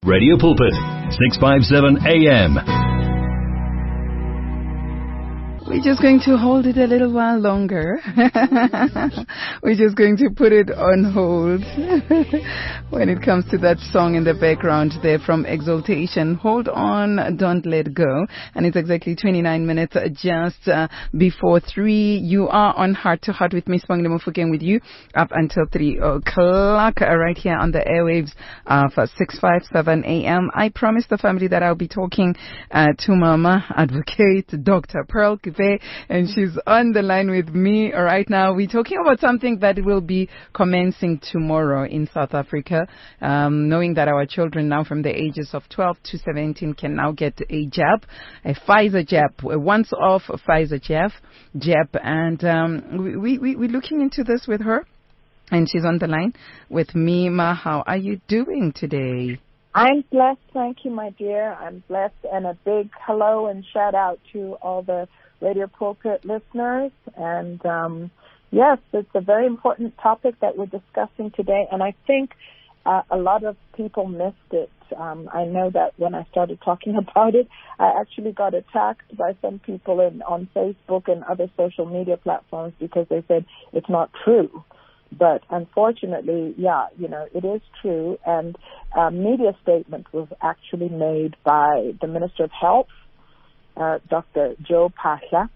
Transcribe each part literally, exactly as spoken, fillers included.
Radio Pulpit, six fifty-seven A M. We're just going to hold it a little while longer. We're just going to put it on hold when it comes to that song in the background there from Exaltation. Hold on, don't let go. And it's exactly twenty-nine minutes just uh, before three. You are on Heart to Heart with me, Sibongile Mofokeng, with you up until three o'clock uh, right here on the airwaves of uh, six fifty-seven A M. I promised the family that I'll be talking uh, to Mama Advocate Doctor Pearl Kive, and she's on the line with me right now. We're talking about something that will be commencing tomorrow in South Africa, um, knowing that our children now from the ages of twelve to seventeen can now get a jab, a Pfizer jab, a once-off Pfizer jab, jab, and um, we, we, we're looking into this with her, and she's on the line with me. Ma, how are you doing today? I'm blessed, thank you, my dear. I'm blessed, and a big hello and shout out to all the Radio Pulpit listeners. And um, yes, it's a very important topic that we're discussing today, and I think uh, a lot of people missed it. Um, I know that when I started talking about it, I actually got attacked by some people in, on Facebook and other social media platforms because they said it's not true. But unfortunately, yeah, you know, it is true. And a media statement was actually made by the Minister of Health, uh, Doctor Joe Phaahla,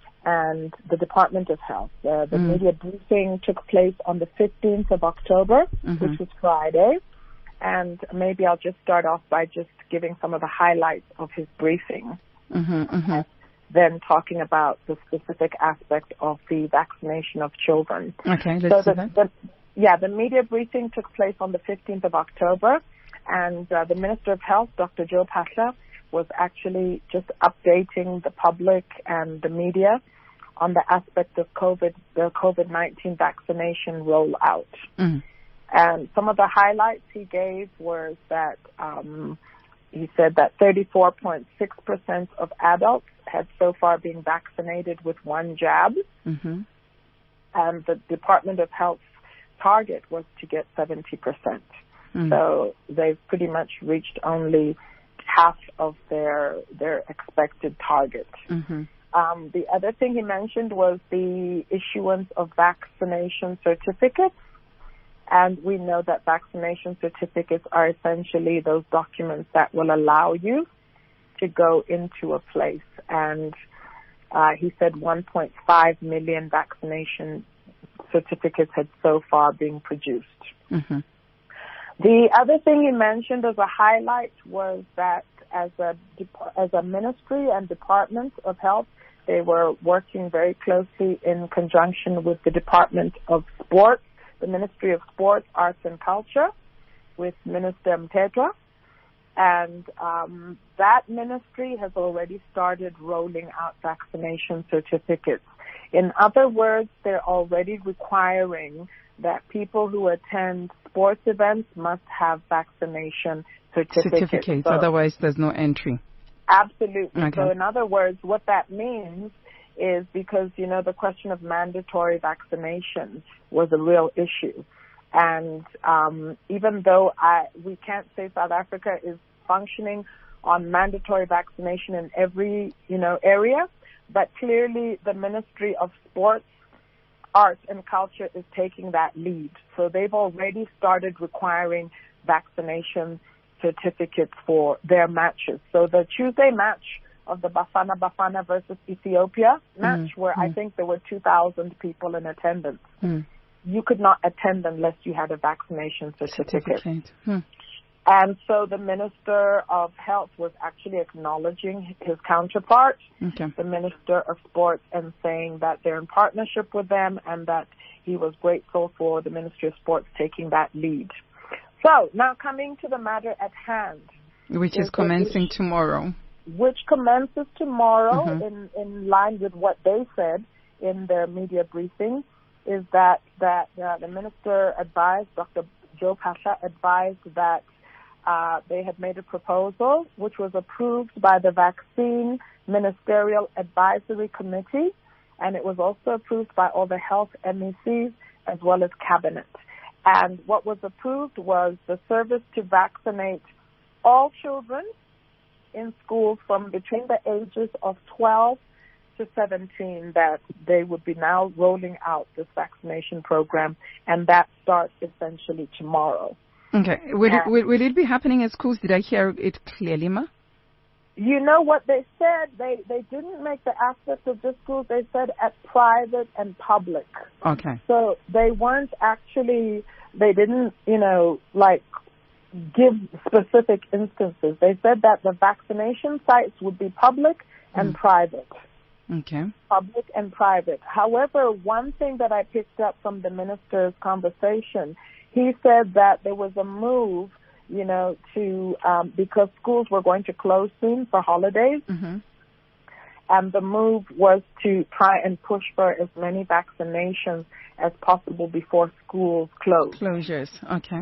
and the Department of Health. Uh, the mm. media briefing took place on the fifteenth of October, mm-hmm. which was Friday. And maybe I'll just start off by just giving some of the highlights of his briefing. Mm-hmm, mm-hmm. Then talking about the specific aspect of the vaccination of children. Okay, let's so do the, that. The, yeah, the media briefing took place on the fifteenth of October, and uh, the Minister of Health, Doctor Joe Phaahla, was actually just updating the public and the media on the aspect of COVID, the COVID nineteen vaccination rollout. Mm. And some of the highlights he gave was that um, he said that thirty-four point six percent of adults had so far been vaccinated with one jab. Mm-hmm. And the Department of Health's target was to get seventy percent. Mm. So they've pretty much reached only half of their their expected target. Mm-hmm. Um, the other thing he mentioned was the issuance of vaccination certificates. And we know that vaccination certificates are essentially those documents that will allow you to go into a place. And uh, he said one point five million vaccination certificates had so far been produced. Mm-hmm. The other thing he mentioned as a highlight was that as a as a ministry and Department of Health, they were working very closely in conjunction with the Department of Sports, the Ministry of Sports, Arts and Culture, with Minister Mthethwa. And um, that ministry has already started rolling out vaccination certificates. In other words, they're already requiring that people who attend sports events must have vaccination certificates. Certificates, so, otherwise there's no entry. Absolutely. Okay. So in other words, what that means is because, you know, the question of mandatory vaccination was a real issue. And um, even though I, we can't say South Africa is functioning on mandatory vaccination in every, you know, area, but clearly the Ministry of Sports, Arts and Culture is taking that lead. So they've already started requiring vaccination certificates for their matches. So the Tuesday match of the Bafana Bafana versus Ethiopia match, mm, where mm. I think there were two thousand people in attendance. Mm. You could not attend unless you had a vaccination certificate. certificate. Hmm. And so the Minister of Health was actually acknowledging his counterpart, okay. the Minister of Sports, and saying that they're in partnership with them and that he was grateful for the Ministry of Sports taking that lead. So now coming to the matter at hand. Which is commencing which, tomorrow. Which commences tomorrow mm-hmm. in, in line with what they said in their media briefing, is that, that uh, the minister advised, Doctor Joe Phaahla advised that uh, they had made a proposal which was approved by the Vaccine Ministerial Advisory Committee, and it was also approved by all the health M E Cs as well as Cabinet. And what was approved was the service to vaccinate all children in schools from between the ages of twelve to seventeen that they would be now rolling out this vaccination program, and that starts essentially tomorrow. Okay. Will it, will, will it be happening at schools? Did I hear it clearly, Ma? You know what they said? They they didn't make the aspect of just schools. They said at private and public. Okay. So they weren't actually, they didn't, you know, like give specific instances. They said that the vaccination sites would be public and mm. private. Okay. Public and private. However, one thing that I picked up from the minister's conversation, he said that there was a move, you know, to, um, because schools were going to close soon for holidays, mm-hmm. and the move was to try and push for as many vaccinations as possible before schools close. Closures, okay.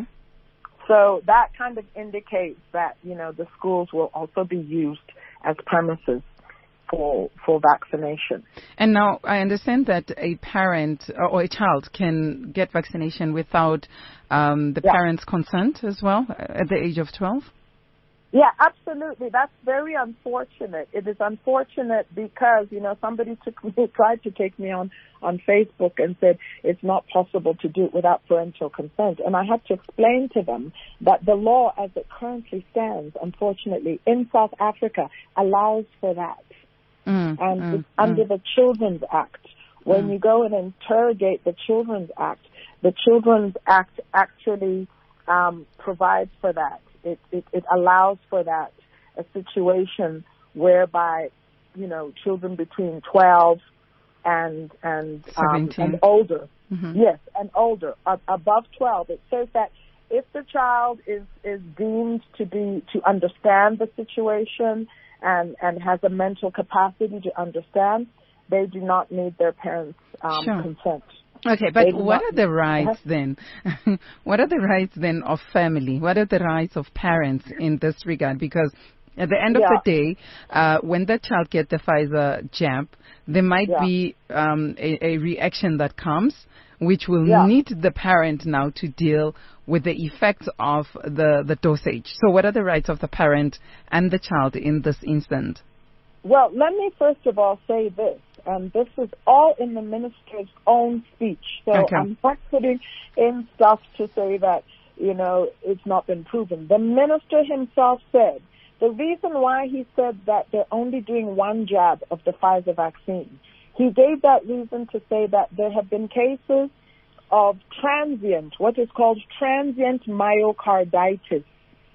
So that kind of indicates that, you know, the schools will also be used as premises for for vaccination. And now I understand that a parent or a child can get vaccination without um, the yeah. parent's consent as well at the age of twelve? Yeah, absolutely. That's very unfortunate. It is unfortunate because, you know, somebody took me, tried to take me on, on Facebook and said it's not possible to do it without parental consent. And I had to explain to them that the law as it currently stands, unfortunately, in South Africa allows for that. Mm, and mm, it's under mm. the Children's Act. When mm. you go and interrogate the Children's Act, the Children's Act actually um, provides for that. It, it, it allows for that, a situation whereby, you know, children between twelve and and um, and older, mm-hmm. yes, and older, uh, above twelve. It says that if the child is is deemed to be to understand the situation and and has a mental capacity to understand, they do not need their parents' um, sure. consent. Okay, but what are the rights then? What are the rights then of family? What are the rights of parents in this regard? Because at the end of yeah. the day, uh, when the child gets the Pfizer jab, there might yeah. be um, a, a reaction that comes, which will yeah. need the parent now to deal with the effects of the, the dosage. So what are the rights of the parent and the child in this instance? Well, let me first of all say this, and this is all in the minister's own speech. So okay. I'm not putting in stuff to say that, you know, it's not been proven. The minister himself said the reason why he said that they're only doing one jab of the Pfizer vaccine, he gave that reason to say that there have been cases of transient, what is called transient myocarditis.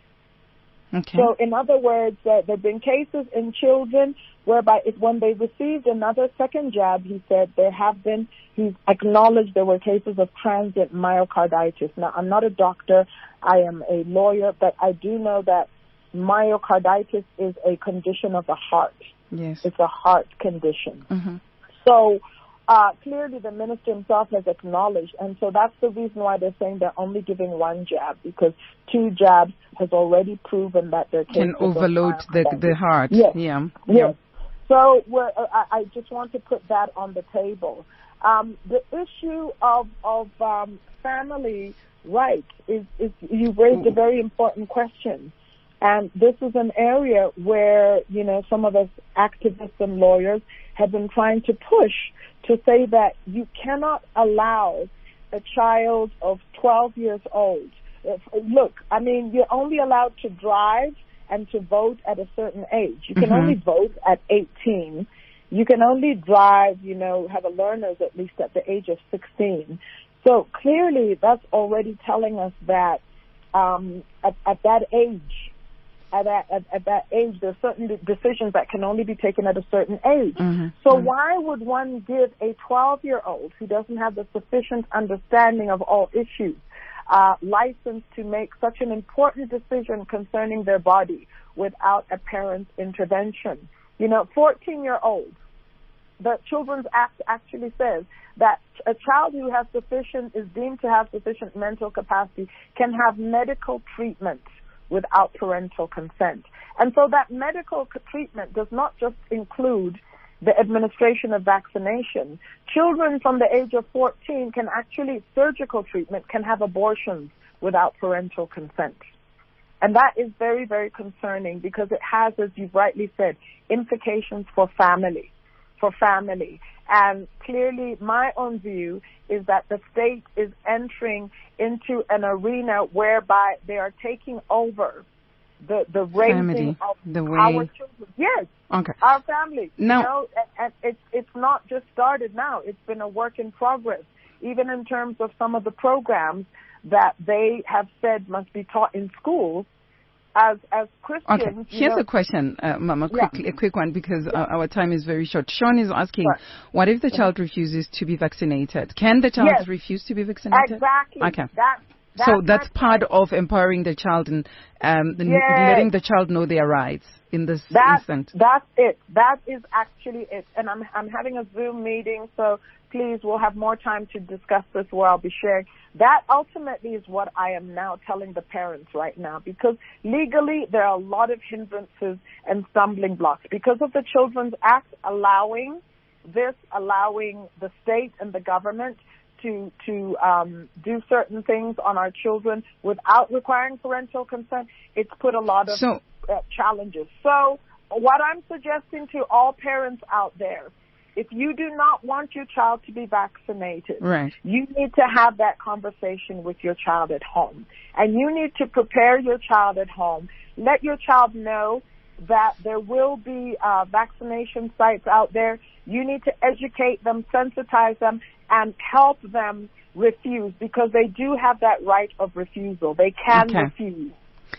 Okay. So, in other words, uh, there have been cases in children whereby if, when they received another second jab, he said there have been, he's acknowledged there were cases of transient myocarditis. Now, I'm not a doctor, I am a lawyer, but I do know that myocarditis is a condition of the heart. Yes. It's a heart condition. Mm-hmm. So, Uh, clearly, the minister himself has acknowledged, and so that's the reason why they're saying they're only giving one jab, because two jabs has already proven that they're can overload the the heart. Yes. Yeah. Yes. Yeah. So we're, uh, I, I just want to put that on the table. Um, the issue of of um, family rights is, is you raised a very important question. And this is an area where, you know, some of us activists and lawyers have been trying to push to say that you cannot allow a child of twelve years old. If, look, I mean, you're only allowed to drive and to vote at a certain age. You can mm-hmm. only vote at eighteen. You can only drive, you know, have a learner's at least at the age of sixteen. So clearly that's already telling us that um, at, at that age, At that, at, at that age, there are certain decisions that can only be taken at a certain age. Mm-hmm. So mm-hmm. why would one give a twelve-year-old who doesn't have the sufficient understanding of all issues uh, license to make such an important decision concerning their body without a parent's intervention? You know, fourteen-year-olds, the Children's Act actually says that a child who has sufficient, is deemed to have sufficient mental capacity, can have medical treatment without parental consent. And so that medical treatment does not just include the administration of vaccination. Children from the age of fourteen can actually, surgical treatment, can have abortions without parental consent. And that is very, very concerning because it has, as you've rightly said, implications for family, for family. And clearly my own view is that the state is entering into an arena whereby they are taking over the, the raising family, of the way. our children. Yes, okay. our family. Now, you know, and, and it's, it's not just started now. It's been a work in progress, even in terms of some of the programs that they have said must be taught in schools. As as Christians, okay. Here's you know, a question, uh, Mama, quickly, yeah. a quick one because yeah. uh, our time is very short. Sean is asking, Right. what if the child refuses to be vaccinated? Can the child Yes. refuse to be vaccinated? Exactly. Okay. That, that's so that's my part point. of empowering the child and um, the, Yes. letting the child know their rights in this That, instant. That's it. That is actually it. And I'm I'm having a Zoom meeting, so please, we'll have more time to discuss this where I'll be sharing. That ultimately is what I am now telling the parents right now, because legally there are a lot of hindrances and stumbling blocks because of the Children's Act allowing this, allowing the state and the government to to um, do certain things on our children without requiring parental consent. It's put a lot of So, uh, challenges. So what I'm suggesting to all parents out there, if you do not want your child to be vaccinated, right. you need to have that conversation with your child at home. And you need to prepare your child at home. Let your child know that there will be uh, vaccination sites out there. You need to educate them, sensitize them, and help them refuse, because they do have that right of refusal. They can Okay. refuse.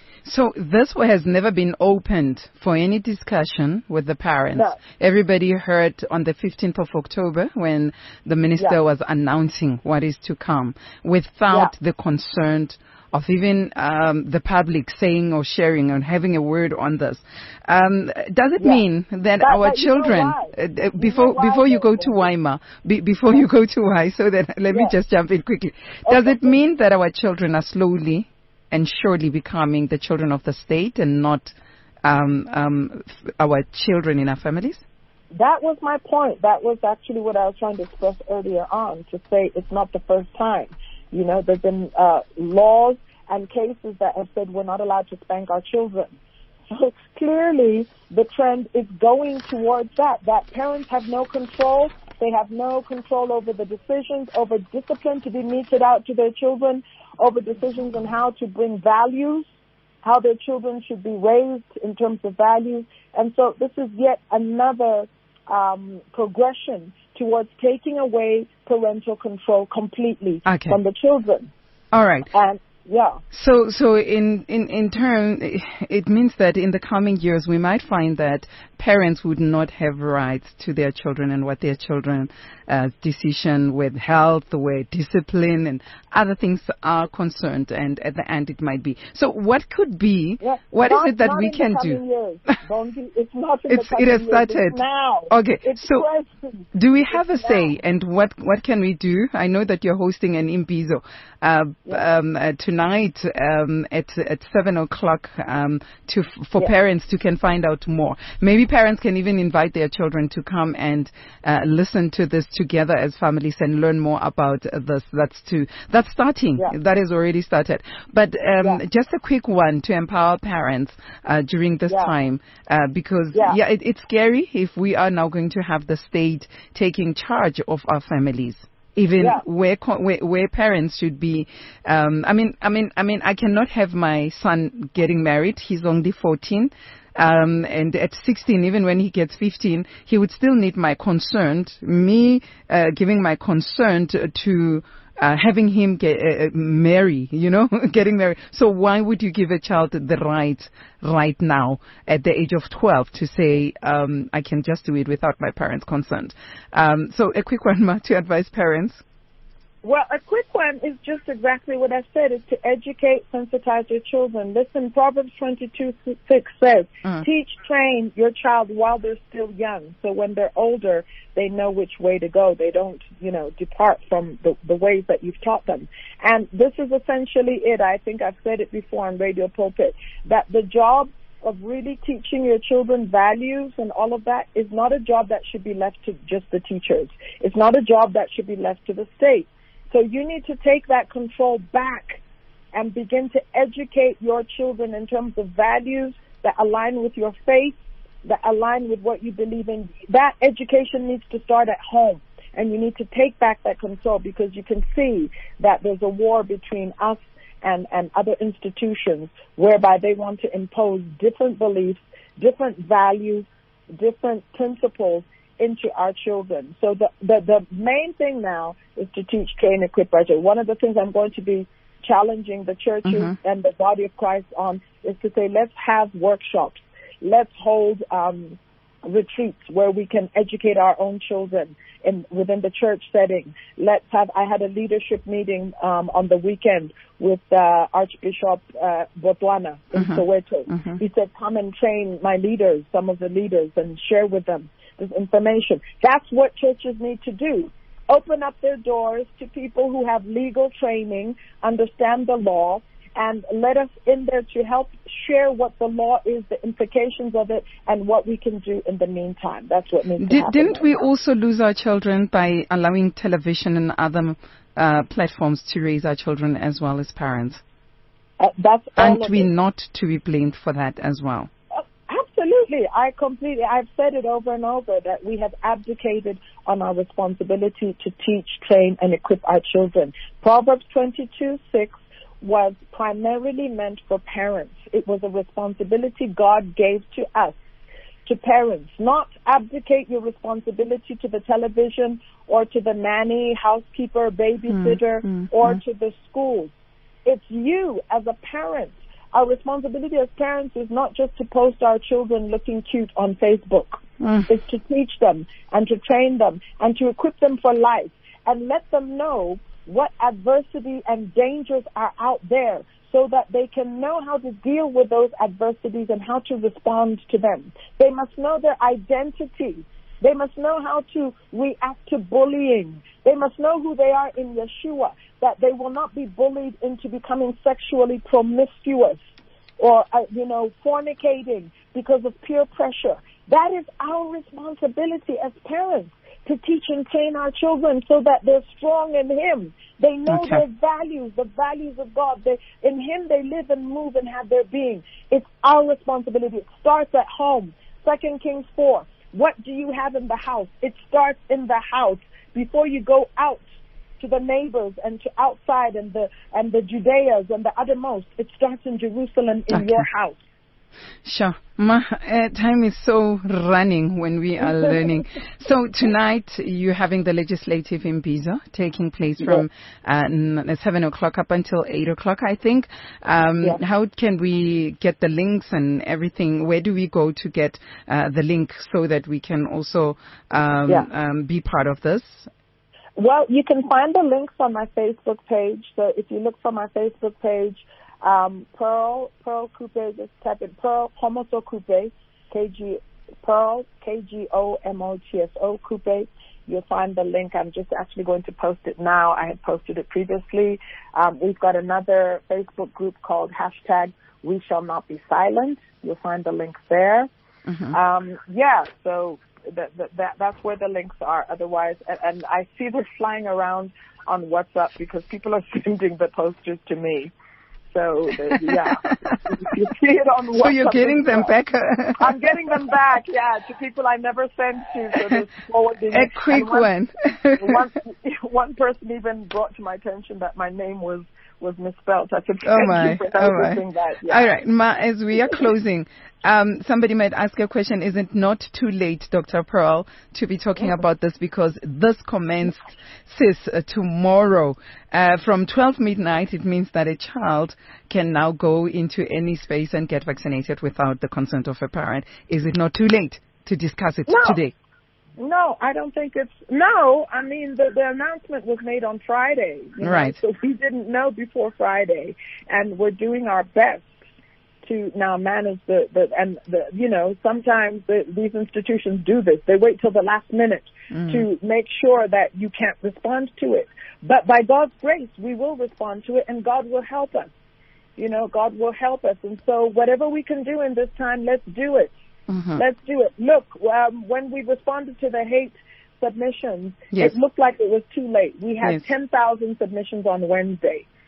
So this has never been opened for any discussion with the parents. No. Everybody heard on the fifteenth of October when the minister Yeah. was announcing what is to come, without Yeah. the concern of even um, the public saying or sharing or having a word on this. Um, does it Yeah. mean that But- our but you know children, why? uh, uh, You before know why, before you go though, to Wendy? Weimar, be, before you go to Y, so that let me Yeah. just jump in quickly. Does Okay. it mean that our children are slowly and surely becoming the children of the state and not um, um, f- our children in our families? That was my point. That was actually what I was trying to express earlier on, to say it's not the first time. You know, there's been uh, laws and cases that have said we're not allowed to spank our children. So clearly the trend is going towards that, that parents have no control. They have no control over the decisions, over discipline to be meted out to their children, over decisions on how to bring values, how their children should be raised in terms of values. And so this is yet another um, progression towards taking away parental control completely Okay. from the children. All right. And yeah. So, so in, in, in turn, it means that in the coming years, we might find that parents would not have rights to their children and what their children uh, decision with health, with discipline, and other things are concerned. And at the end, it might be. So, what could be? Yeah. What not, is it that not we in can the do? coming years. Don't be, it's not in It's, the coming it has years. started. It's now. Okay. It's so, present. do we have It's a say? now. And what what can we do? I know that you're hosting an Imbizo uh, Yeah. um, uh, tonight um, at at seven o'clock um, to for Yeah. parents to can find out more. Maybe parents can even invite their children to come and uh, listen to this together as families and learn more about uh, this. That's to that's starting. Yeah. That has already started. But um, Yeah. just a quick one to empower parents uh, during this Yeah. time, uh, because Yeah. yeah, it, it's scary if we are now going to have the state taking charge of our families. Even Yeah. where, co- where where parents should be, um, I mean, I mean, I mean, I cannot have my son getting married. He's only fourteen, um, and at sixteen, even when he gets fifteen, he would still need my consent. Me uh, giving my consent to. Uh, having him get uh, uh, marry, you know, getting married. So why would you give a child the right, right now at the age of twelve to say, um, I can just do it without my parents' consent? Um, so a quick one, Ma, to advise parents. Well, a quick one is just exactly what I said, is to educate, sensitize your children. Listen, Proverbs twenty-two six says, Mm. teach, train your child while they're still young. So when they're older, they know which way to go. They don't, you know, depart from the, the ways that you've taught them. And this is essentially it. I think I've said it before on Radio Pulpit, that the job of really teaching your children values and all of that is not a job that should be left to just the teachers. It's not a job that should be left to the state. So you need to take that control back and begin to educate your children in terms of values that align with your faith, that align with what you believe in. That education needs to start at home, and you need to take back that control, because you can see that there's a war between us and, and other institutions whereby they want to impose different beliefs, different values, different principles into our children. So the, the, the main thing now is to teach, train, equip our children. One of the things I'm going to be challenging the churches mm-hmm. and the body of Christ on is to say, let's have workshops. Let's hold um, retreats where we can educate our own children in within the church setting. Let's have. I had a leadership meeting um, on the weekend with uh, Archbishop uh, Botswana in mm-hmm. Soweto. Mm-hmm. He said, "Come and train my leaders, some of the leaders, and share with them this information." That's what churches need to do. Open up their doors to people who have legal training, understand the law, and let us in there to help share what the law is, the implications of it, and what we can do in the meantime. That's what needs to Did, happen. Didn't right we now. also lose our children by allowing television and other uh, platforms to raise our children as well as parents? Uh, that's all Aren't we it. not to be blamed for that as well? Uh, absolutely. I completely, I've said it over and over that we have abdicated on our responsibility to teach, train, and equip our children. Proverbs twenty-two six was primarily meant for parents. It was a responsibility God gave to us, to parents, not abdicate your responsibility to the television or to the nanny, housekeeper, babysitter, mm, mm, or mm. to the schools. It's you as a parent. Our responsibility as parents is not just to post our children looking cute on Facebook. Mm. It's to teach them and to train them and to equip them for life and let them know what adversity and dangers are out there so that they can know how to deal with those adversities and how to respond to them. They must know their identity. They must know how to react to bullying. They must know who they are in Yeshua, that they will not be bullied into becoming sexually promiscuous or, uh, you know, fornicating because of peer pressure. That is our responsibility as parents, to teach and train our children so that they're strong in Him. They know okay. their values, the values of God. They, in Him they live and move and have their being. It's our responsibility. It starts at home. Second Kings four. What do you have in the house? It starts in the house before you go out to the neighbors and to outside and the and the Judeas and the uttermost. It starts in Jerusalem in okay. your house. Sure. Ma, uh, time is so running when we are learning. So tonight you're having the legislative imbizo taking place from uh, seven o'clock up until eight o'clock, I think. Um, yeah. How can we get the links and everything? Where do we go to get uh, the link so that we can also um, yeah. um, be part of this? Well, you can find the links on my Facebook page. So if you look for my Facebook page, Um, Pearl, Pearl Coupe, just type in Pearl Homoso Coupe, K G, Pearl, K G O M O T S O Coupe. You'll find the link. I'm just actually going to post it now. I had posted it previously. Um, we've got another Facebook group called hashtag We Shall Not Be Silent. You'll find the links there. Mm-hmm. Um, yeah, so that, that, that's where the links are. Otherwise, and, and I see they're flying around on WhatsApp because people are sending the posters to me. So, the, yeah, you see it on WhatsApp. So you're getting them back? I'm getting them back, yeah, to people I never sent to. So they're forwarding A quick one. one. One person even brought to my attention that my name was, was misspelled. I said, oh my, for oh my. that. Yeah. All right, Ma, as we are closing, um, somebody might ask a question, is it not too late, Doctor Pearl, to be talking mm-hmm. about this because this commenced, sis, uh, tomorrow. Uh, from twelve midnight, it means that a child can now go into any space and get vaccinated without the consent of a parent. Is it not too late to discuss it no. today? No, I don't think it's, no, I mean, the, the announcement was made on Friday. You right. know, so we didn't know before Friday, and we're doing our best to now manage the, the and the, you know, sometimes the, these institutions do this. They wait till the last minute mm. to make sure that you can't respond to it. But by God's grace, we will respond to it, and God will help us. You know, God will help us. And so whatever we can do in this time, let's do it. Mm-hmm. Let's do it. Look, um, when we responded to the hate submissions, yes. it looked like it was too late. We had yes. ten thousand submissions on Wednesday.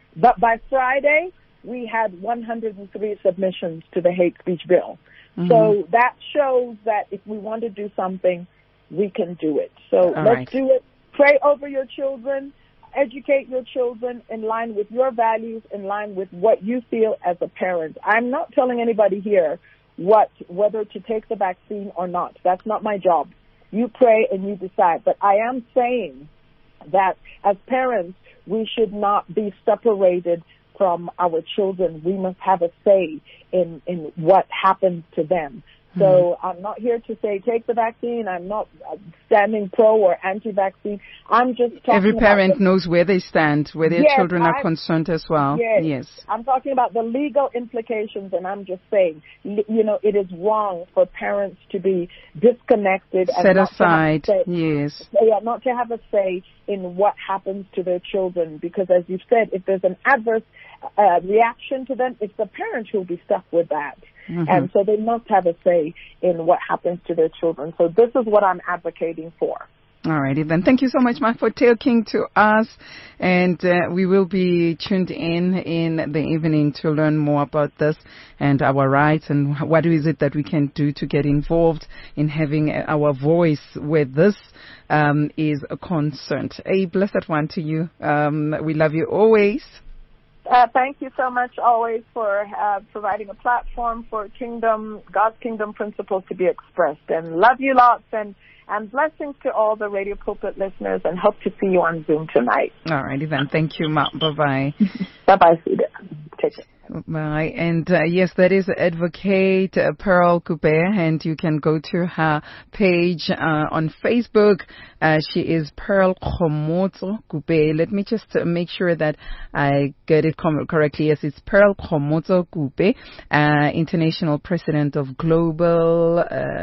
But by Friday, we had one hundred three submissions to the hate speech bill. Mm-hmm. So that shows that if we want to do something, we can do it. So All let's right. do it. Pray over your children. Educate your children in line with your values, in line with what you feel as a parent. I'm not telling anybody here what whether to take the vaccine or not. That's not my job. You pray and you decide. But I am saying that as parents, we should not be separated from our children. We must have a say in, in what happens to them. So mm-hmm. I'm not here to say take the vaccine. I'm not standing pro or anti-vaccine. I'm just talking Every parent about the, knows where they stand, where their yes, children are I'm, concerned as well. Yes, yes. I'm talking about the legal implications, and I'm just saying, you know, it is wrong for parents to be disconnected. Set and not aside, to have a say, yes. Yeah, not to have a say in what happens to their children. Because as you've said, if there's an adverse uh, reaction to them, it's the parent who will be stuck with that. Mm-hmm. And so they must have a say in what happens to their children. So this is what I'm advocating for. All righty then. Thank you so much, Mark, for talking to us. And uh, we will be tuned in in the evening to learn more about this and our rights and what is it that we can do to get involved in having our voice where this um, is concerned. A blessed one to you. Um, we love you always. Uh, thank you so much always for uh, providing a platform for kingdom, God's kingdom principles to be expressed. And love you lots, and, and blessings to all the Radio Pulpit listeners, and hope to see you on Zoom tonight. All righty then. Thank you, Ma. Bye-bye. Bye-bye, Sudha. Take care. Bye. And uh, yes, that is Advocate uh, Pearl Coupe, and you can go to her page uh, on Facebook. Uh, she is Pearl Khomotso Coupe. Let me just uh, make sure that I get it com- correctly. Yes, it's Pearl Khomotso Coupe, uh, International President of Global,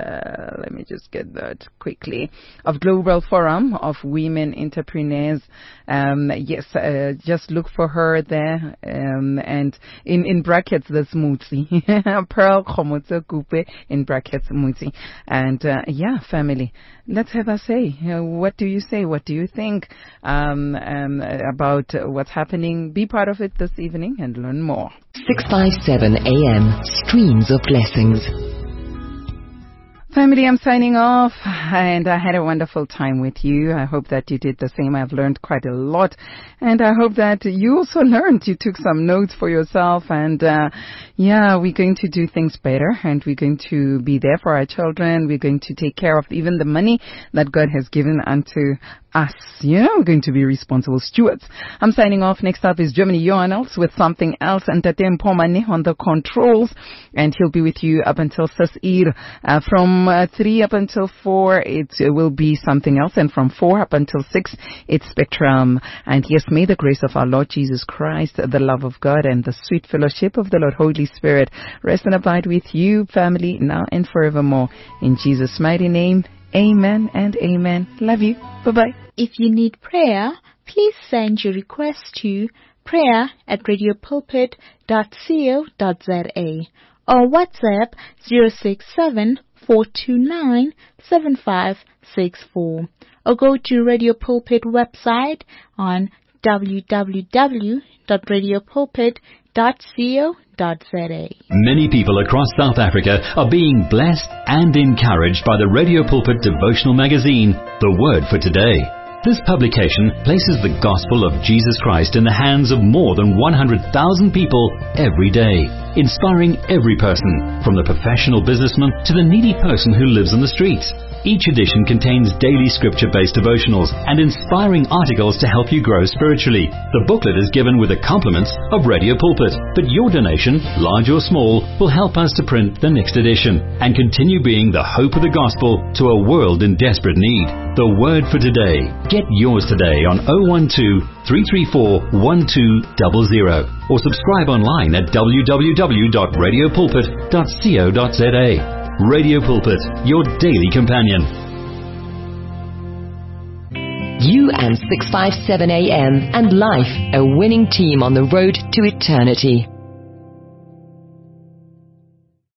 uh, let me just get that quickly, of Global Forum of Women Entrepreneurs. Um, yes, uh, just look for her there, um, and in In, in brackets, that's Mutsi. Pearl Khomotso Coupe, in brackets, Mutsi. And, uh, yeah, family, let's have a say. Uh, what do you say? What do you think um, um, about uh, what's happening? Be part of it this evening and learn more. six fifty-seven A M, Streams of Blessings. Family, I'm signing off, and I had a wonderful time with you. I hope that you did the same. I've learned quite a lot, and I hope that you also learned. You took some notes for yourself, and uh, yeah, we're going to do things better, and we're going to be there for our children. We're going to take care of even the money that God has given unto us. Yeah, we're going to be responsible stewards. I'm signing off. Next up is Germany Johanels with something else, and Tatem Pomane on the controls, and he'll be with you up until Sasir. Uh, from uh, three up until four, it uh, will be something else, and from four up until six, it's Spectrum. And yes, may the grace of our Lord Jesus Christ, the love of God, and the sweet fellowship of the Lord Holy Spirit rest and abide with you, family, now and forevermore. In Jesus' mighty name, amen and amen. Love you. Bye-bye. If you need prayer, please send your request to prayer at radiopulpit dot co dot za or WhatsApp zero six seven, four two nine, seven five six four, or go to Radio Pulpit website on w w w dot radiopulpit dot co dot za. Many people across South Africa are being blessed and encouraged by the Radio Pulpit devotional magazine, The Word for Today. This publication places the gospel of Jesus Christ in the hands of more than one hundred thousand people every day, inspiring every person, from the professional businessman to the needy person who lives on the streets. Each edition contains daily scripture-based devotionals and inspiring articles to help you grow spiritually. The booklet is given with the compliments of Radio Pulpit, but your donation, large or small, will help us to print the next edition and continue being the hope of the gospel to a world in desperate need. The Word for Today. Get yours today on oh one two, three three four, one two zero zero or subscribe online at w w w dot radio pulpit dot co dot za. Radio Pulpit, your daily companion. You and six fifty-seven A M and life, a winning team on the road to eternity.